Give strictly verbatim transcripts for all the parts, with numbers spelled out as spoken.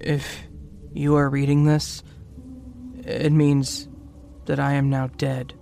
If you are reading this, it means that I am now dead.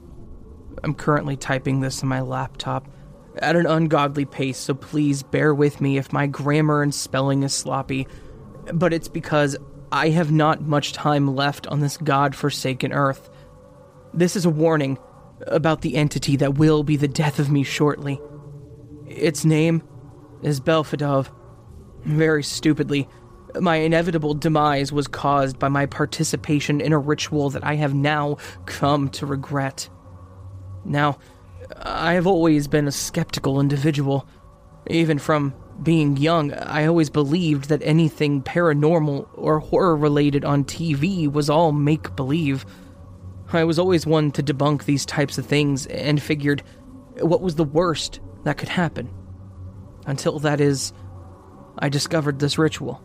I'm currently typing this on my laptop at an ungodly pace, so please bear with me if my grammar and spelling is sloppy, but it's because I have not much time left on this god-forsaken earth. This is a warning about the entity that will be the death of me shortly. Its name is Belphegor. Very stupidly, my inevitable demise was caused by my participation in a ritual that I have now come to regret. Now, I have always been a skeptical individual. Even from being young, I always believed that anything paranormal or horror-related on T V was all make-believe. I was always one to debunk these types of things and figured what was the worst that could happen. Until, that is, I discovered this ritual.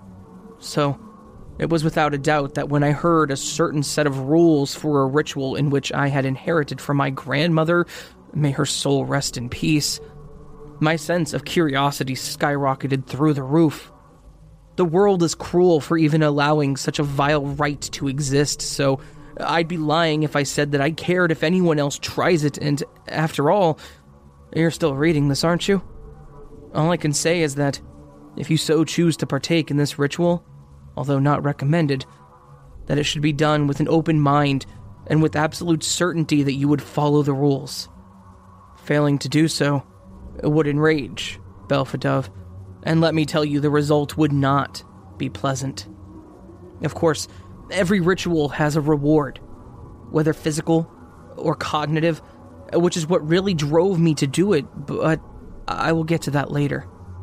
So, it was without a doubt that when I heard a certain set of rules for a ritual in which I had inherited from my grandmother, may her soul rest in peace, my sense of curiosity skyrocketed through the roof. The world is cruel for even allowing such a vile rite to exist, so I'd be lying if I said that I cared if anyone else tries it, and after all, you're still reading this, aren't you? All I can say is that if you so choose to partake in this ritual, although not recommended, that it should be done with an open mind and with absolute certainty that you would follow the rules. Failing to do so, it would enrage Belphegor, and let me tell you, the result would not be pleasant. Of course, every ritual has a reward, whether physical or cognitive, which is what really drove me to do it, but I will get to that later.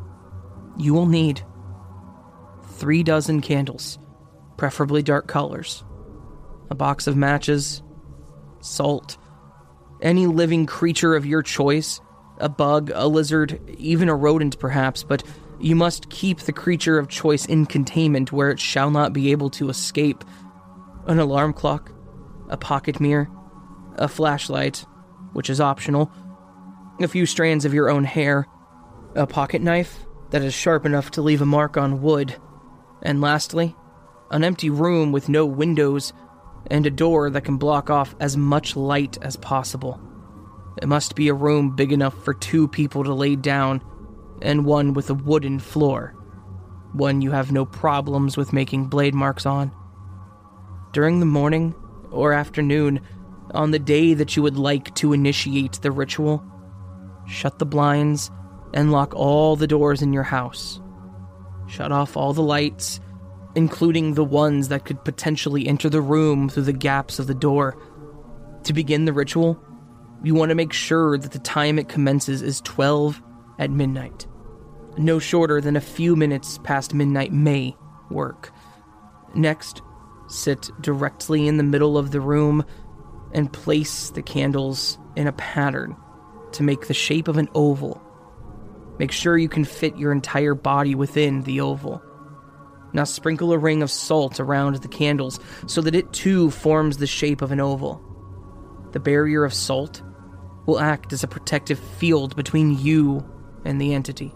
You will need three dozen candles, preferably dark colors, a box of matches, salt, any living creature of your choice, a bug, a lizard, even a rodent perhaps, but you must keep the creature of choice in containment where it shall not be able to escape. An alarm clock, a pocket mirror, a flashlight, which is optional, a few strands of your own hair, a pocket knife that is sharp enough to leave a mark on wood, and lastly, an empty room with no windows and a door that can block off as much light as possible. It must be a room big enough for two people to lay down, and one with a wooden floor, one you have no problems with making blade marks on. During the morning or afternoon, on the day that you would like to initiate the ritual, shut the blinds and lock all the doors in your house. Shut off all the lights, including the ones that could potentially enter the room through the gaps of the door. To begin the ritual, you want to make sure that the time it commences is twelve at midnight. No shorter than a few minutes past midnight may work. Next, sit directly in the middle of the room and place the candles in a pattern to make the shape of an oval. Make sure you can fit your entire body within the oval. Now sprinkle a ring of salt around the candles so that it too forms the shape of an oval. The barrier of salt will act as a protective field between you and the entity.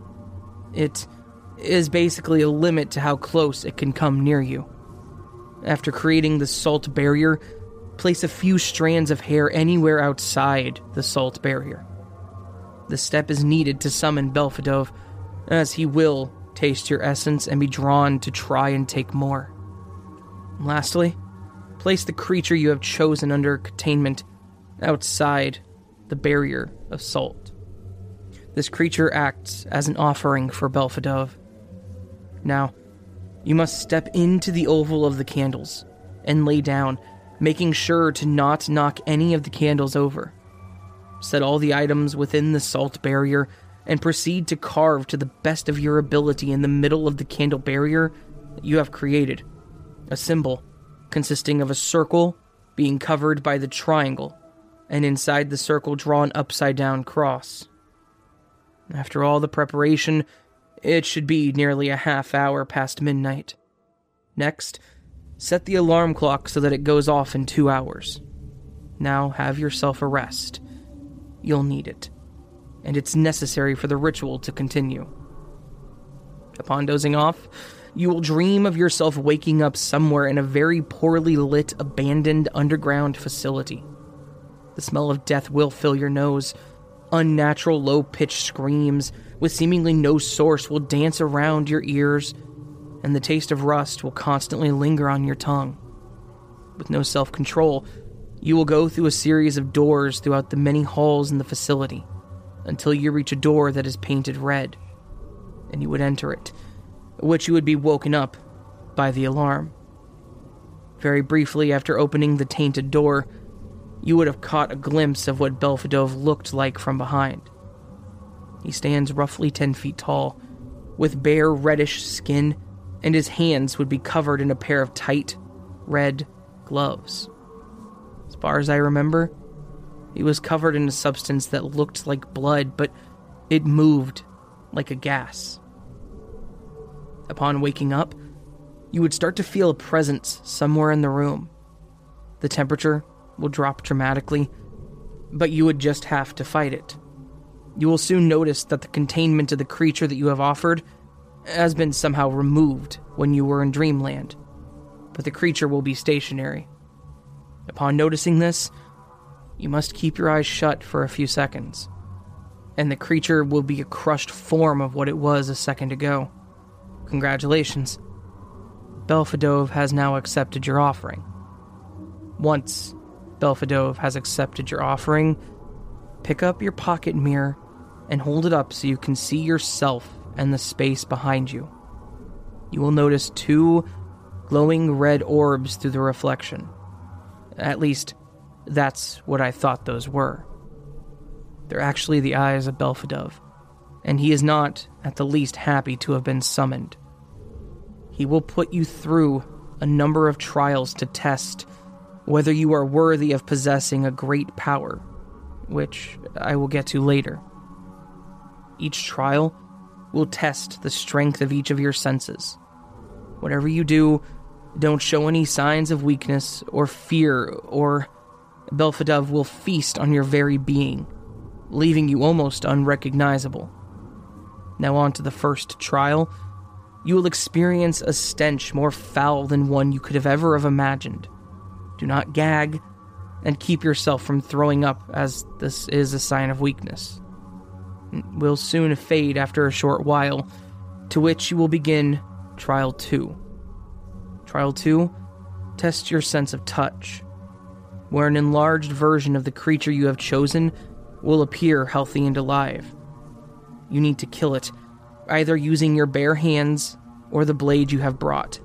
It is basically a limit to how close it can come near you. After creating the salt barrier, place a few strands of hair anywhere outside the salt barrier. The step is needed to summon Belphegor, as he will taste your essence and be drawn to try and take more. Lastly, place the creature you have chosen under containment outside the barrier of salt. This creature acts as an offering for Belphegor. Now, you must step into the oval of the candles and lay down, making sure to not knock any of the candles over. Set all the items within the salt barrier and proceed to carve to the best of your ability in the middle of the candle barrier that you have created, a symbol consisting of a circle being covered by the triangle, and inside the circle draw an upside-down cross. After all the preparation, it should be nearly a half hour past midnight. Next, set the alarm clock so that it goes off in two hours. Now have yourself a rest. You'll need it, and it's necessary for the ritual to continue. Upon dozing off, you will dream of yourself waking up somewhere in a very poorly lit, abandoned underground facility. The smell of death will fill your nose. Unnatural, low-pitched screams with seemingly no source will dance around your ears, and the taste of rust will constantly linger on your tongue. With no self-control, you will go through a series of doors throughout the many halls in the facility, until you reach a door that is painted red, and you would enter it, which you would be woken up by the alarm. Very briefly after opening the tainted door, you would have caught a glimpse of what Belphadov looked like from behind. He stands roughly ten feet tall, with bare reddish skin, and his hands would be covered in a pair of tight, red gloves. As far as I remember, he was covered in a substance that looked like blood, but it moved like a gas. Upon waking up, you would start to feel a presence somewhere in the room. The temperature will drop dramatically, but you would just have to fight it. You will soon notice that the containment of the creature that you have offered has been somehow removed when you were in Dreamland, but the creature will be stationary. Upon noticing this, you must keep your eyes shut for a few seconds, and the creature will be a crushed form of what it was a second ago. Congratulations. Belphadov has now accepted your offering. Once Belphadov has accepted your offering, pick up your pocket mirror and hold it up so you can see yourself and the space behind you. You will notice two glowing red orbs through the reflection. At least, that's what I thought those were. They're actually the eyes of Belphadov, and he is not at the least happy to have been summoned. He will put you through a number of trials to test whether you are worthy of possessing a great power, which I will get to later. Each trial will test the strength of each of your senses. Whatever you do, don't show any signs of weakness or fear, or Belphadov will feast on your very being, leaving you almost unrecognizable. Now on to the first trial. You will experience a stench more foul than one you could have ever have imagined. Do not gag, and keep yourself from throwing up, as this is a sign of weakness. It will soon fade after a short while, to which you will begin Trial two. Trial two tests your sense of touch, where an enlarged version of the creature you have chosen will appear healthy and alive. You need to kill it, either using your bare hands or the blade you have brought.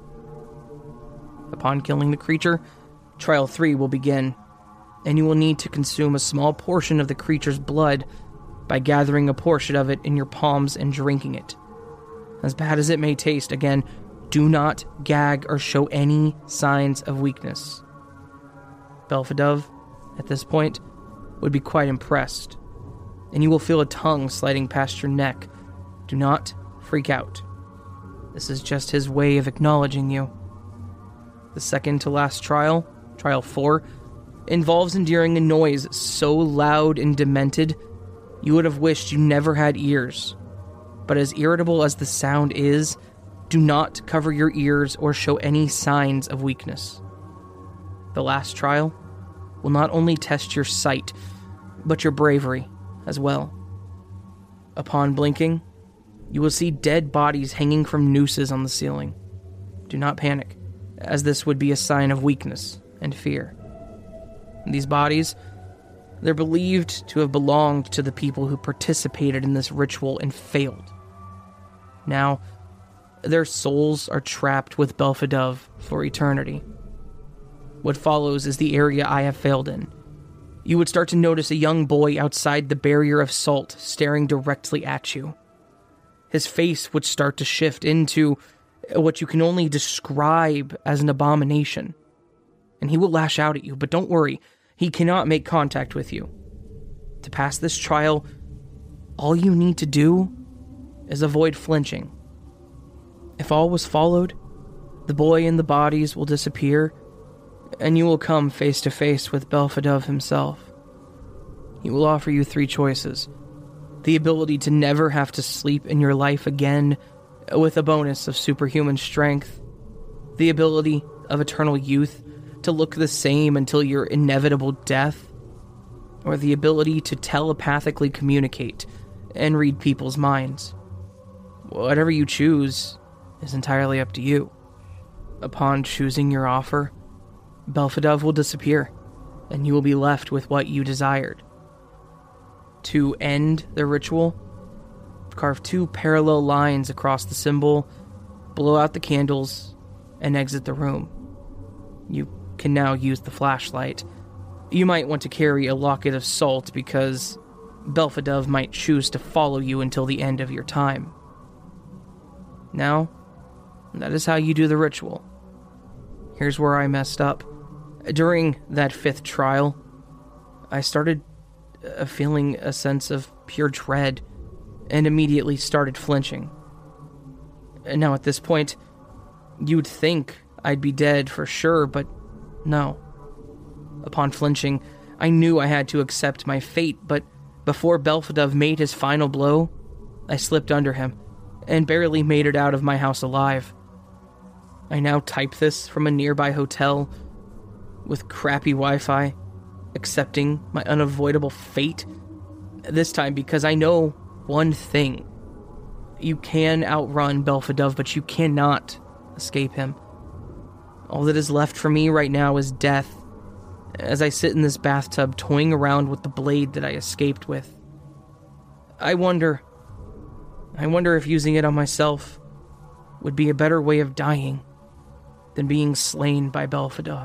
Upon killing the creature, Trial three will begin, and you will need to consume a small portion of the creature's blood by gathering a portion of it in your palms and drinking it. As bad as it may taste, again, do not gag or show any signs of weakness. Belphadov, at this point, would be quite impressed, and you will feel a tongue sliding past your neck. Do not freak out. This is just his way of acknowledging you. The second to last trial, Trial four, involves enduring a noise so loud and demented, you would have wished you never had ears. But as irritable as the sound is, do not cover your ears or show any signs of weakness. The last trial will not only test your sight, but your bravery as well. Upon blinking, you will see dead bodies hanging from nooses on the ceiling. Do not panic, as this would be a sign of weakness and fear. These bodies, they're believed to have belonged to the people who participated in this ritual and failed. Now, their souls are trapped with Belphadov for eternity. What follows is the area I have failed in. You would start to notice a young boy outside the barrier of salt staring directly at you. His face would start to shift into what you can only describe as an abomination. And he will lash out at you, but don't worry, he cannot make contact with you. To pass this trial, all you need to do is avoid flinching. If all was followed, the boy and the bodies will disappear, and you will come face to face with Belphadov himself. He will offer you three choices: the ability to never have to sleep in your life again, with a bonus of superhuman strength, the ability of eternal youth to look the same until your inevitable death, or the ability to telepathically communicate and read people's minds. Whatever you choose is entirely up to you. Upon choosing your offer, Belphegor will disappear, and you will be left with what you desired. To end the ritual, carve two parallel lines across the symbol, blow out the candles, and exit the room. You can now use the flashlight. You might want to carry a locket of salt because Belphegor might choose to follow you until the end of your time. Now, that is how you do the ritual. Here's where I messed up. During that fifth trial, I started uh, feeling a sense of pure dread and immediately started flinching. Now at this point, you'd think I'd be dead for sure, but no. Upon flinching, I knew I had to accept my fate, but before Belphegor made his final blow, I slipped under him and barely made it out of my house alive. I now type this from a nearby hotel with crappy Wi-Fi, accepting my unavoidable fate, this time because I know one thing. You can outrun Belphegor, but you cannot escape him. All that is left for me right now is death, as I sit in this bathtub toying around with the blade that I escaped with. I wonder, I wonder if using it on myself would be a better way of dying than being slain by Belphegor.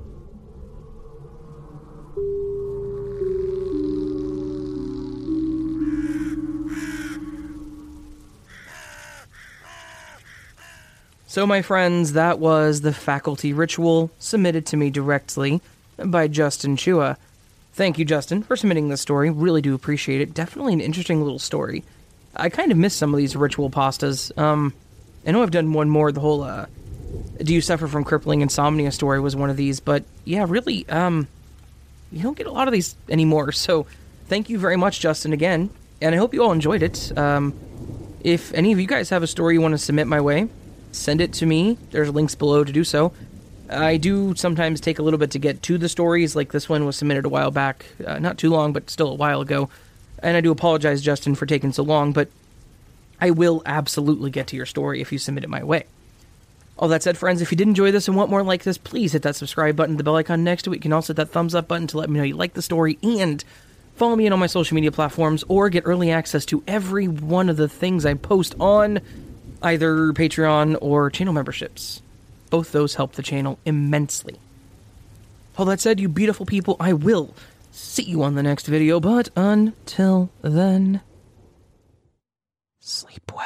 So my friends, that was the faculty ritual submitted to me directly by Justin Chua. Thank you, Justin, for submitting this story. Really do appreciate it. Definitely an interesting little story. I kind of miss some of these ritual pastas. Um, I know I've done one more. The whole, uh, do you suffer from crippling insomnia story was one of these. But yeah, really, um, you don't get a lot of these anymore. So thank you very much, Justin, again. And I hope you all enjoyed it. Um, if any of you guys have a story you want to submit my way, send it to me. There's links below to do so. I do sometimes take a little bit to get to the stories, like this one was submitted a while back. Uh, not too long, but still a while ago. And I do apologize, Justin, for taking so long, but I will absolutely get to your story if you submit it my way. All that said, friends, if you did enjoy this and want more like this, please hit that subscribe button, the bell icon next to it. You can also hit that thumbs up button to let me know you like the story, and follow me in on my social media platforms, or get early access to every one of the things I post on either Patreon or channel memberships. Both those help the channel immensely. All that said, you beautiful people, I will see you on the next video, but until then, sleep well.